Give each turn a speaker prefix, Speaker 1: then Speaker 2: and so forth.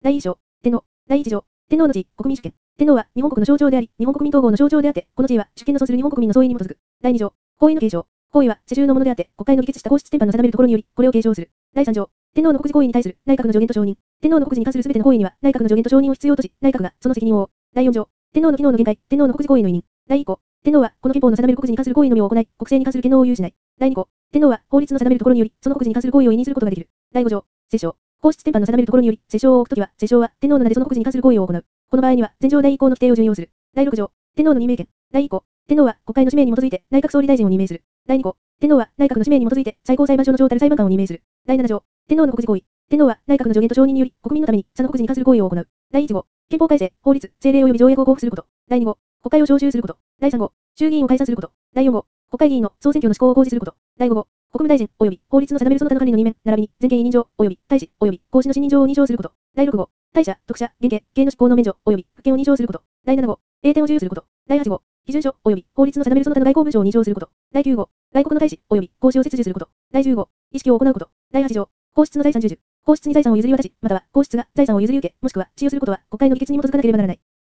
Speaker 1: 第一条、天皇。第一条、天皇の地位、国民主権。天皇は日本国の象徴であり、日本国民統合の象徴であって、この地位は主権の存する日本国民の総意に基づく。第二条、皇位の継承。皇位は世襲のものであって、国会の議決した皇室典範の定めるところにより、これを継承する。第三条、天皇の国事行為に対する内閣の助言と承認。天皇の国事に関するすべての行為には内閣の助言と承認を必要とし、内閣がその責任を負う。第四条、天皇の機能の限界、天皇の国事行為の委任。第一項、天皇はこの憲法の定める国事に関する行為のみを行い、国政に関する権能を有しない。第二項、天皇は法律の定めるところにより、その国事に関する行為を委任することができる。第五条、摂政。皇室典範の定めるところにより、摂政を置くときは、摂政は天皇の名でその国事に関する行為を行う。この場合には、前条第一項の規定を準用する。第六条、天皇の任命権。第一項、天皇は国会の指名に基づいて内閣総理大臣を任命する。第二項、天皇は内閣の指名に基づいて最高裁判所の長たる裁判官を任命する。第七条、天皇の国事行為。天皇は内閣の助言と承認により、国民のためにその国事に関する行為を行う。第一号、憲法改正、法律、政令及び条約を公布すること。第二号、国会を召集すること。第三号、衆議院を解散すること。第四号、国会議員の総選挙の施行を公示すること。第五号、国務大臣及び法律の定めるその他の管理の任免、並びに全権委任状及び大使及び公使の信任状を認証すること。第六号、大社、特赦、減刑、刑の執行の免除及び復権を認証すること。第七号、栄転を授与すること。第八号、批准書及び法律の定めるその他の外交文書を認証すること。第九号、外国の大使及び公使を切除すること。第十号、儀式を行うこと。第八条、皇室の財産授受。皇室に財産を譲り渡し、または皇室が財産を譲り受け、もしくは使用することは国会の議決に基づかなければならない。